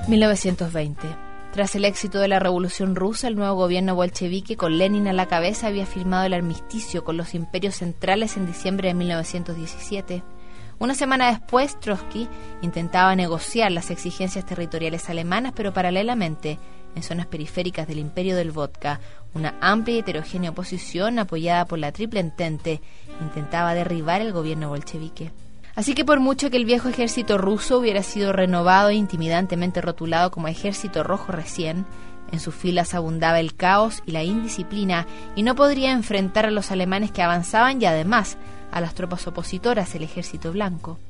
1920. Tras el éxito de la Revolución Rusa, el nuevo gobierno bolchevique, con Lenin a la cabeza, había firmado el armisticio con los imperios centrales en diciembre de 1917. Una semana después, Trotsky intentaba negociar las exigencias territoriales alemanas, pero paralelamente, en zonas periféricas del Imperio del Vodka, una amplia y heterogénea oposición, apoyada por la Triple Entente, intentaba derribar el gobierno bolchevique. Así que por mucho que el viejo ejército ruso hubiera sido renovado e intimidantemente rotulado como Ejército Rojo recién, en sus filas abundaba el caos y la indisciplina, y no podría enfrentar a los alemanes que avanzaban y además a las tropas opositoras, el Ejército Blanco.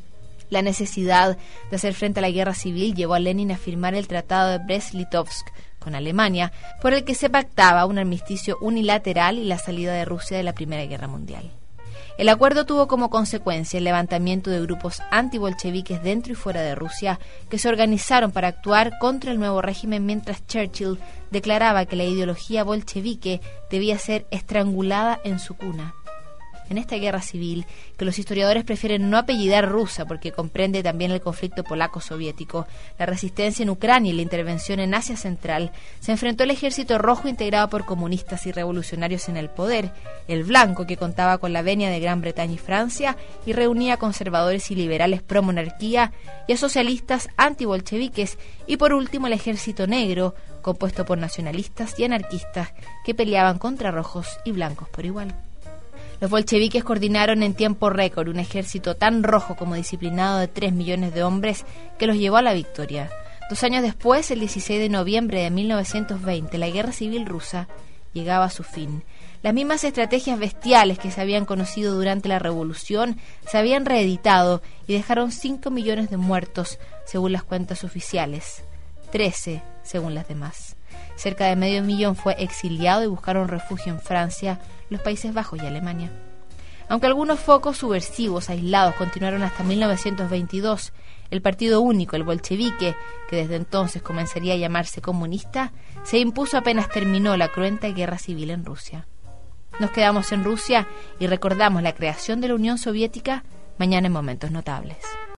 La necesidad de hacer frente a la guerra civil llevó a Lenin a firmar el Tratado de Brest-Litovsk con Alemania, por el que se pactaba un armisticio unilateral y la salida de Rusia de la Primera Guerra Mundial. El acuerdo tuvo como consecuencia el levantamiento de grupos antibolcheviques dentro y fuera de Rusia que se organizaron para actuar contra el nuevo régimen, mientras Churchill declaraba que la ideología bolchevique debía ser estrangulada en su cuna. En esta guerra civil, que los historiadores prefieren no apellidar rusa porque comprende también el conflicto polaco-soviético, la resistencia en Ucrania y la intervención en Asia Central, se enfrentó el Ejército Rojo, integrado por comunistas y revolucionarios en el poder, el Blanco, que contaba con la venia de Gran Bretaña y Francia y reunía a conservadores y liberales pro-monarquía y a socialistas antibolcheviques, y por último el Ejército Negro, compuesto por nacionalistas y anarquistas que peleaban contra rojos y blancos por igual. Los bolcheviques coordinaron en tiempo récord un ejército tan rojo como disciplinado de 3 millones de hombres que los llevó a la victoria. 2 años después, el 16 de noviembre de 1920, la guerra civil rusa llegaba a su fin. Las mismas estrategias bestiales que se habían conocido durante la revolución se habían reeditado y dejaron 5 millones de muertos, según las cuentas oficiales, 13 según las demás. Cerca de medio millón fue exiliado y buscaron refugio en Francia, los Países Bajos y Alemania. Aunque algunos focos subversivos aislados continuaron hasta 1922, el partido único, el bolchevique, que desde entonces comenzaría a llamarse comunista, se impuso apenas terminó la cruenta guerra civil en Rusia. Nos quedamos en Rusia y recordamos la creación de la Unión Soviética mañana en Momentos Notables.